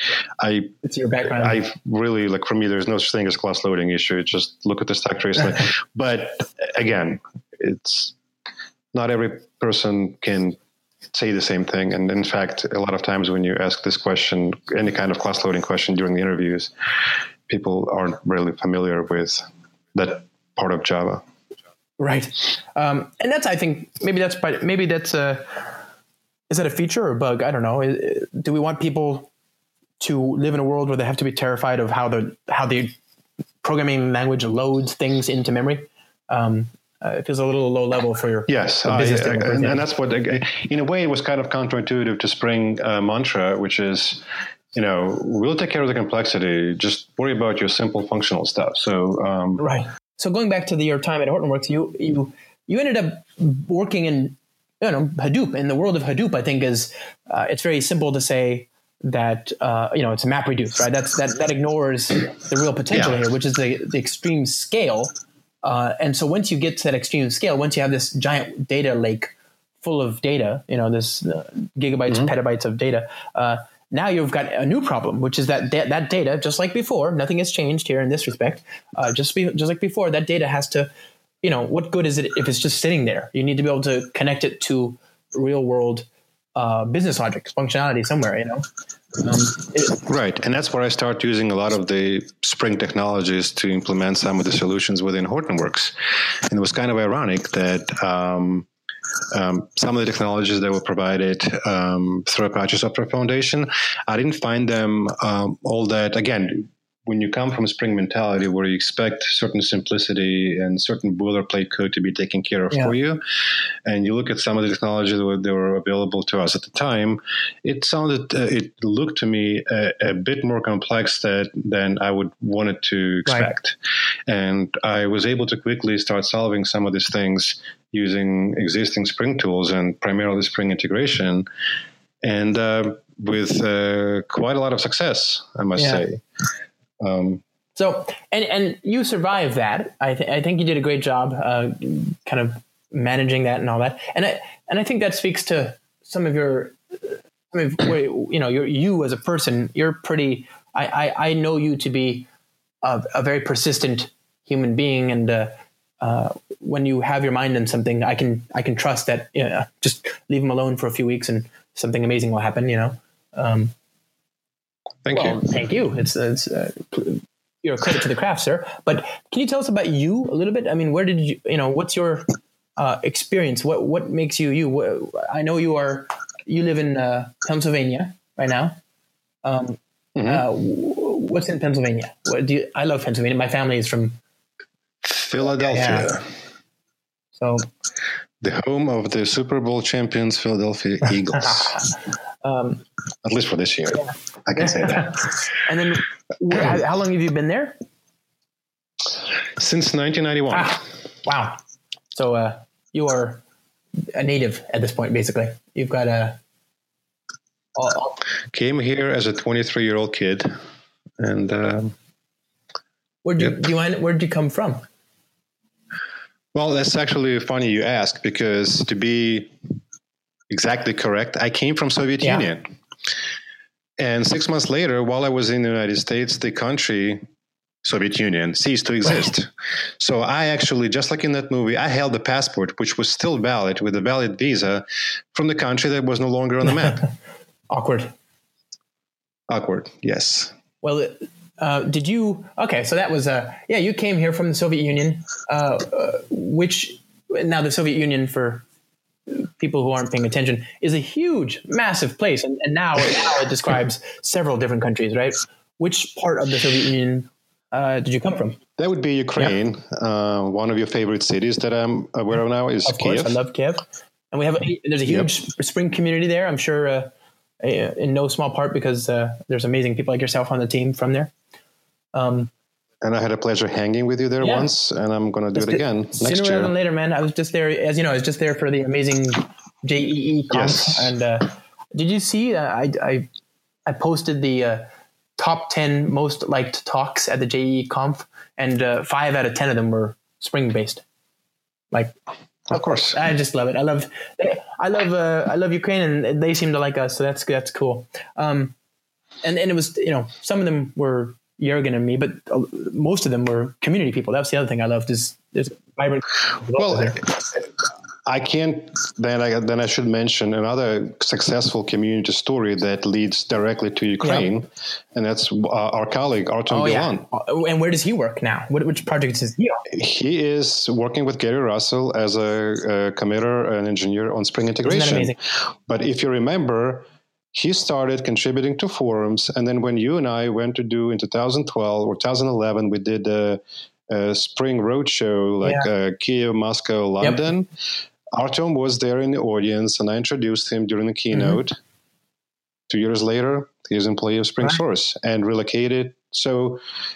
I it's your background. I really like for me, there's no such thing as class loading issue. Just look at the stack trace. But again, it's not every person can say the same thing. And in fact, a lot of times when you ask this question, any kind of class loading question during the interviews, people aren't really familiar with that part of Java. Right. Um, and that's, I think maybe that's, maybe that's a, is that a feature or a bug? I don't know. Do we want people to live in a world where they have to be terrified of how the, how the programming language loads things into memory? Um, Uh, it feels a little low level for your yes, for business I, I, and, and that's what, in a way, it was kind of counterintuitive to Spring uh, mantra, which is, you know, we'll take care of the complexity. Just worry about your simple functional stuff. So, um, right. So going back to the, your time at Hortonworks, you you you ended up working in you know Hadoop. In the world of Hadoop, I think is uh, it's very simple to say that uh, you know it's a map reduce, right? That's that that ignores the real potential Yeah. here, which is the the extreme scale. Uh, and so once you get to that extreme scale, once you have this giant data lake full of data, you know, this uh, gigabytes, mm-hmm. petabytes of data. Uh, now you've got a new problem, which is that da- that data, just like before, nothing has changed here in this respect. Uh, just be, just like before, that data has to, you know, what good is it if it's just sitting there? You need to be able to connect it to real world uh, business logic, functionality somewhere, you know. Um, it, right. And that's where I start using a lot of the Spring technologies to implement some of the solutions within Hortonworks. And it was kind of ironic that um, um, some of the technologies that were provided um, through Apache Software Foundation, I didn't find them um, all that, again, when you come from a Spring mentality where you expect certain simplicity and certain boilerplate code to be taken care of yeah. for you, and you look at some of the technologies that were, that were available to us at the time, it sounded, uh, it looked to me a, a bit more complex that, than I would wanted to expect. Right. And I was able to quickly start solving some of these things using existing Spring tools and primarily Spring integration, and uh, with uh, quite a lot of success, I must yeah. say. Um, so, and, and you survived that. I, th- I think you did a great job, uh, kind of managing that and all that. And I, and I think that speaks to some of your, some of, you know, you're, you as a person, you're pretty, I, I, I know you to be a, a very persistent human being. And, uh, uh, when you have your mind on something, I can, I can trust that, you know, just leave them alone for a few weeks and something amazing will happen, you know? Um, Thank well, you. Thank you. It's, it's uh, you're a credit to the craft, sir. But can you tell us about you a little bit? I mean, where did you, you know, what's your uh, experience? What what makes you you? What, I know you are, you live in uh, Pennsylvania right now. Um, mm-hmm. uh, what's in Pennsylvania? What do you, I love Pennsylvania. My family is from Philadelphia. Yeah. So, the home of the Super Bowl champions, Philadelphia Eagles. Um, At least for this year, yeah. I can say that. And then, wh- how long have you been there? Since nineteen ninety-one. Ah, wow. So uh, you are a native at this point, basically. You've got a... All, all... Came here as a twenty-three-year-old kid. And... Um, where'd you, yep. do you mind, where'd you come from? Well, that's actually funny you ask, because to be... exactly correct, I came from Soviet yeah. Union. And six months later, while I was in the United States, the country, Soviet Union, ceased to exist. Right. So I actually, just like in that movie, I held a passport, which was still valid, with a valid visa, from the country that was no longer on the map. Awkward. Awkward, yes. Well, uh, did you, okay, so that was, uh, yeah, you came here from the Soviet Union, uh, uh, which, now the Soviet Union, for people who aren't paying attention, is a huge, massive place. And, and now, now it describes several different countries, right? Which part of the Soviet Union uh, did you come from? That would be Ukraine. Yeah. Uh, one of your favorite cities that I'm aware of now is of Kiev. Of course, I love Kiev. And we have a, there's a huge yep. Spring community there, I'm sure, uh, in no small part because uh, there's amazing people like yourself on the team from there. Um, And I had a pleasure hanging with you there yeah. once, and I'm going to do just it again next year. Sooner rather than later, man. I was just there, as you know, I was just there for the amazing J E E conf. Yes. And uh, did you see? Uh, I, I I posted the uh, top ten most liked talks at the J E E conf, and uh, five out of ten of them were Spring based. Like, of course, I just love it. I love, I love, uh, I love Ukraine, and they seem to like us, so that's that's cool. Um, and and it was, you know, some of them were Jurgen and me, but most of them were community people. That's the other thing I loved is there's vibrant. Well, there. I can't, then I, then I should mention another successful community story that leads directly to Ukraine. Yep. And that's uh, our colleague, Artem oh, Bilan. Yeah. And where does he work now? What, which project is he on? He is working with Gary Russell as a, a committer and engineer on Spring integration. Isn't that amazing? But if you remember, he started contributing to forums, and then when you and I went to do in two thousand twelve or two thousand eleven, we did a, a Spring Roadshow, like yeah. uh, Kiev, Moscow, London. Yep. Artem was there in the audience, and I introduced him during the keynote. Mm-hmm. Two years later, he is an employee of Spring right. Source and relocated. So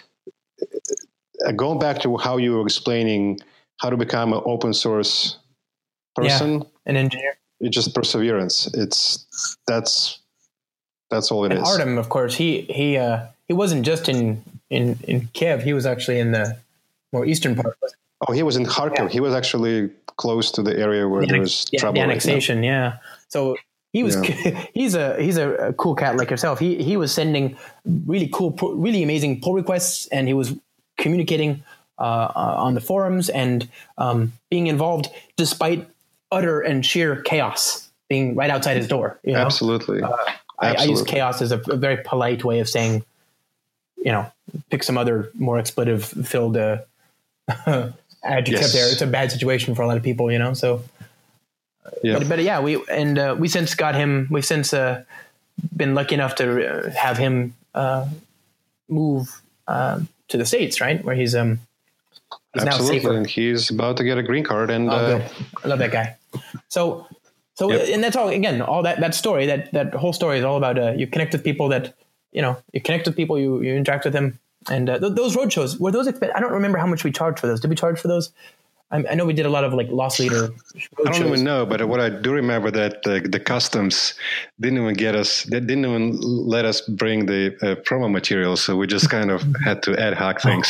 uh, going back to how you were explaining how to become an open source person. Yeah, an engineer. It's just perseverance. It's that's That's all it and is. Artem, of course, he he uh, he wasn't just in, in, in Kiev. He was actually in the more eastern part. Oh, he was in Kharkiv. Yeah. He was actually close to the area where the, there was yeah, trouble. The annexation, right yeah. So he was yeah. he's a he's a cool cat like yourself. He he was sending really cool, really amazing pull requests, and he was communicating uh, on the forums and um, being involved despite utter and sheer chaos being right outside his door. You know? Absolutely. Uh, I, Absolutely. I use chaos as a, a very polite way of saying, you know, pick some other more expletive filled uh, adjective yes. there. It's a bad situation for a lot of people, you know. So, yeah. But, but yeah, we and uh, we since got him. We've since uh, been lucky enough to have him uh, move uh, to the States, right, where he's um. He's Absolutely, now safer. And he's about to get a green card. And oh, uh, good. I love that guy. So, so yep. and that's all. Again, all that that story, that that whole story is all about uh, you connect with people that you know. You connect with people, you you interact with them, and uh, th- those road shows were those. Exp- I don't remember how much we charged for those. Did we charge for those? I, I know we did a lot of like loss leader. I don't shows. even know, but what I do remember that the, the customs didn't even get us. They didn't even let us bring the uh, promo material, so we just kind of had to ad hoc things.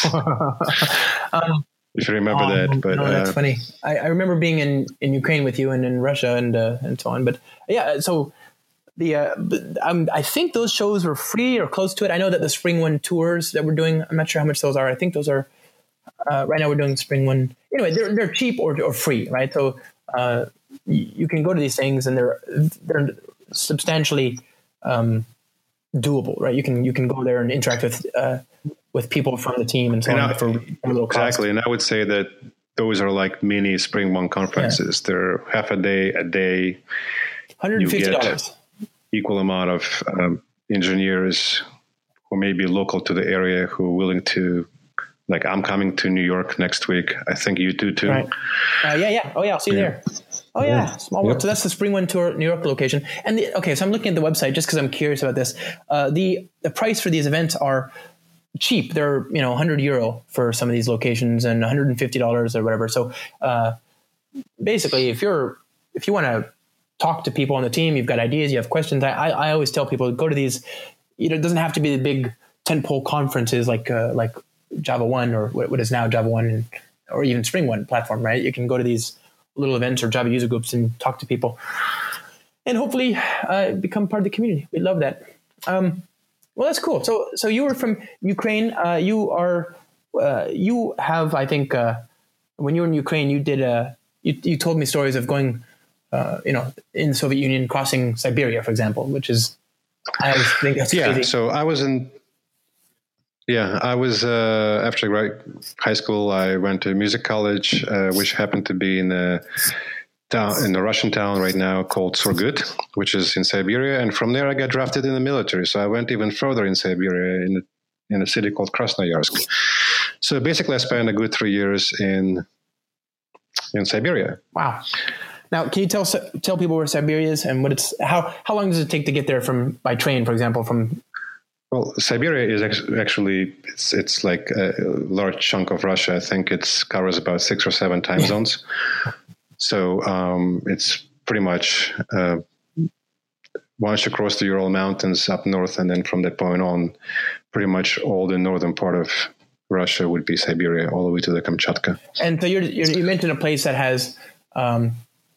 um, If you remember um, that, but no, that's uh, funny. I, I remember being in, in Ukraine with you and in Russia and uh, and so on. But yeah, so the uh, um, I think those shows were free or close to it. I know that the Spring One tours that we're doing, I'm not sure how much those are. I think those are uh, right now we're doing Spring One. Anyway, they're they're cheap or or free, right? So uh, you can go to these things and they're they're substantially um, doable, right? You can you can go there and interact with. Uh, with people from the team and so and on I, for a little cost. Exactly. And I would say that those are like mini Spring One conferences. Yeah. They're half a day, a day. one hundred fifty dollars. Equal amount of um, engineers who may be local to the area who are willing to, like I'm coming to New York next week. I think you do too. Right. Uh, yeah, yeah. Oh yeah, I'll see you yeah. there. Oh yeah, yeah. Small world. Yep. So that's the Spring One Tour New York location. And the, okay, so I'm looking at the website just because I'm curious about this. Uh, the the price for these events are cheap. They're, you know, one hundred euro for some of these locations and one hundred fifty dollars or whatever. So uh, basically, if you're if you want to talk to people on the team, you've got ideas, you have questions. I, I, I always tell people go to these. You know, it doesn't have to be the big tentpole conferences like uh, like Java One or what, what is now Java One or even Spring One platform. Right? You can go to these little events or Java user groups and talk to people, and hopefully uh, become part of the community. We love that. Um, Well, that's cool. So, so you were from Ukraine. Uh, you are, uh, you have, I think, uh, when you were in Ukraine, you did, uh, you, you told me stories of going, uh, you know, in the Soviet Union, crossing Siberia, for example, which is, I always think that's yeah. crazy. So I was in, yeah, I was uh, after high school. I went to music college, uh, which happened to be in the. Town, in a Russian town right now called Surgut, which is in Siberia. And from there I got drafted in the military. So I went even further in Siberia in a, in a city called Krasnoyarsk. So basically I spent a good three years in in Siberia. Wow. Now, can you tell tell people where Siberia is and what it's how how long does it take to get there from by train, for example, from Well, Siberia is actually, it's it's like a large chunk of Russia. I think it covers about six or seven time zones. So um, it's pretty much uh, once you cross the Ural Mountains up north, and then from that point on, pretty much all the northern part of Russia would be Siberia, all the way to the Kamchatka. And so you're, you're, you mentioned a place that has um,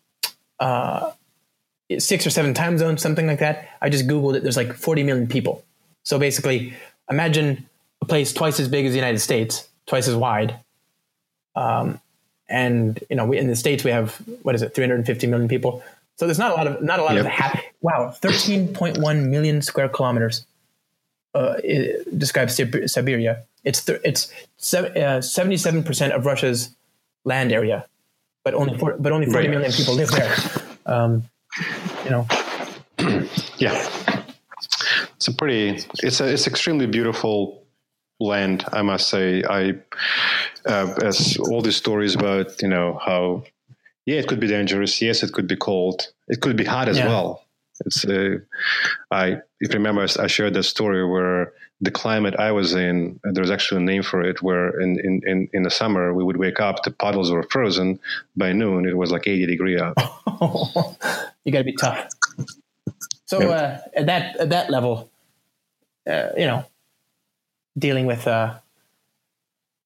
uh, six or seven time zones, something like that. I just Googled it. There's like forty million people. So basically, imagine a place twice as big as the United States, twice as wide. Um, and you know, we, in the States we have what is it, three hundred fifty million people. So there's not a lot of not a lot yep. of happy. Wow, thirteen point one million square kilometers uh, it describes Siberia. It's th- it's seventy-seven percent of Russia's land area, but only four, but only forty right. million people live there. Um, you know, yeah. It's a pretty, it's a, it's extremely beautiful land, I must say. I, uh, as all these stories about, you know, how, yeah, it could be dangerous. Yes, it could be cold. It could be hot as yeah. well. It's, uh, I, if you remember, I shared that story where the climate I was in, there's actually a name for it, where in, in, in, in the summer we would wake up, the puddles were frozen. By noon, it was like eighty degree out. You got to be tough. So yep. uh, at that at that level, uh, you know, dealing with uh,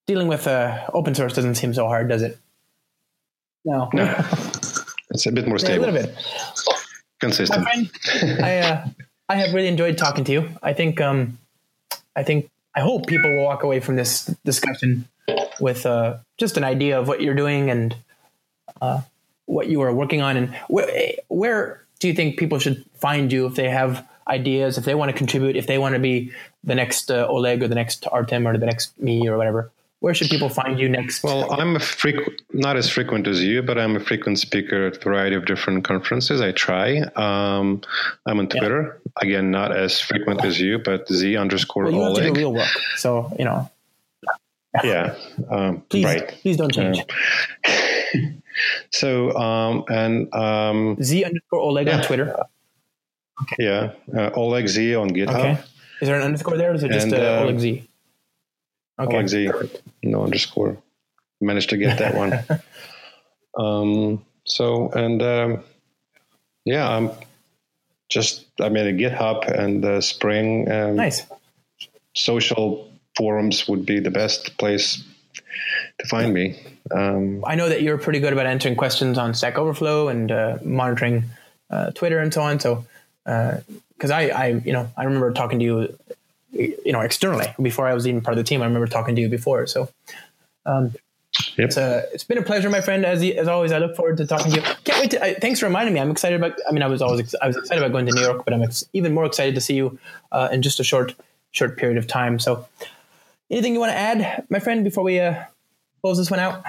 dealing with uh, open source doesn't seem so hard, does it? No. No. It's a bit more stable. Yeah, a little bit. Consistent. My friend, I uh, I have really enjoyed talking to you. I think um, I think I hope people will walk away from this discussion with uh, just an idea of what you're doing and uh, what you are working on, and wh- where do you think people should find you if they have ideas, if they want to contribute, if they want to be the next uh, Oleg or the next Artem or the next me or whatever? Where should people find you next? Well, I'm a frequ- not as frequent as you, but I'm a frequent speaker at a variety of different conferences. I try. Um, I'm on Twitter. Yeah. Again, not as frequent as you, but Z underscore well, you Oleg. have to do real work, so, you know. Yeah. Um, please, right. please don't change. Um, so, um, and... Um, Z underscore Oleg yeah. on Twitter. Okay. Yeah. Uh, Oleg Z on GitHub. Okay. Is there an underscore there, or is it just and, uh, uh, Oleg Z? Okay. Oleg Z, no underscore. Managed to get that one. um, so, and um, yeah, I'm just, I made a GitHub and uh, Spring. Um, nice. Social forums would be the best place to find me. Um, I know that you're pretty good about answering questions on Stack Overflow and uh, monitoring uh, Twitter and so on. So, because uh, I, I, you know, I remember talking to you, you know, externally before I was even part of the team. I remember talking to you before. So, um, yep. it's a, it's been a pleasure, my friend. As as always, I look forward to talking to you. Can't wait to. I, thanks for reminding me. I'm excited about. I mean, I was always ex- I was excited about going to New York, but I'm ex- even more excited to see you uh, in just a short short period of time. So, anything you want to add, my friend, before we uh, close this one out?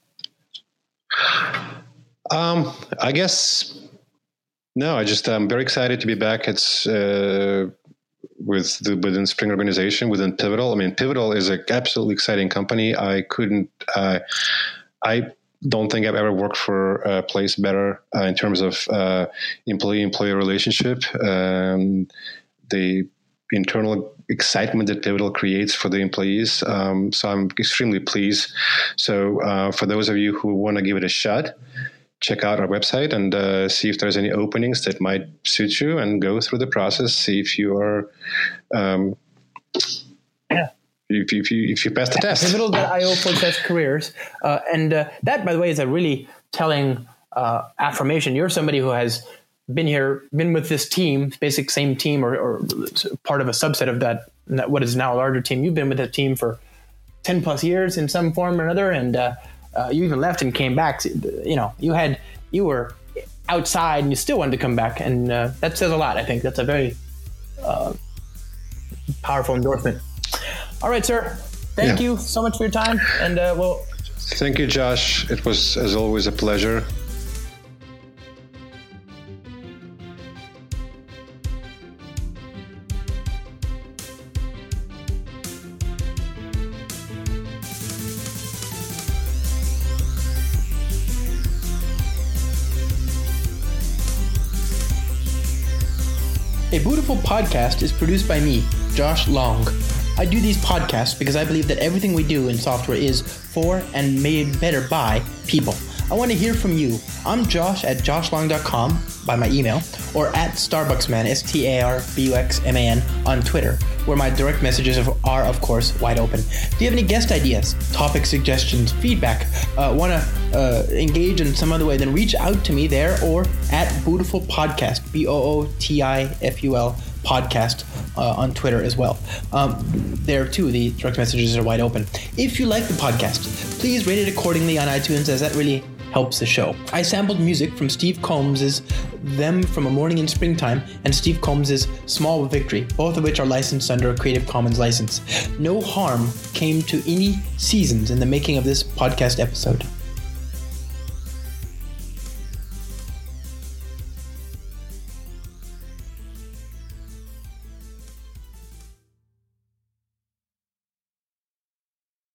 Um, I guess no. I just I'm very excited to be back. It's. Uh, with the within Spring organization, within Pivotal. I mean, Pivotal is an absolutely exciting company. I couldn't, uh, I don't think I've ever worked for a place better uh, in terms of uh, employee-employee relationship. Um, the internal excitement that Pivotal creates for the employees. Um, so I'm extremely pleased. So uh, for those of you who want to give it a shot, check out our website and uh, see if there's any openings that might suit you, and go through the process. See if you are, um, yeah, if you if you, if you pass the test. Pivotal dot io forward slash careers, uh, and uh, that, by the way, is a really telling uh, affirmation. You're somebody who has been here, been with this team, basic same team, or, or part of a subset of that, what is now a larger team. You've been with that team for ten plus years in some form or another, and. Uh, Uh, you even left and came back. You know, you had you were outside and you still wanted to come back, and uh, that says a lot. I think that's a very uh, powerful endorsement. All right, sir. Thank yeah. you so much for your time, and uh, well. Thank you, Josh. It was, as always, a pleasure. A Bootiful podcast is produced by me, Josh Long. I do these podcasts because I believe that everything we do in software is for and made better by people. I want to hear from you. I'm Josh at josh long dot com by my email, or at Starbucksman, S T A R B U X M A N, on Twitter, where my direct messages are, of course, wide open. Do you have any guest ideas, topic suggestions, feedback, uh, want to uh, engage in some other way, then reach out to me there, or at Bootiful Podcast, B O O T I F U L podcast uh, on Twitter as well. Um, there too, the direct messages are wide open. If you like the podcast, please rate it accordingly on iTunes, as that really helps the show. I sampled music from Steve Combs' Them from a Morning in Springtime and Steve Combs' Small Victory, both of which are licensed under a Creative Commons license. No harm came to any seasons in the making of this podcast episode.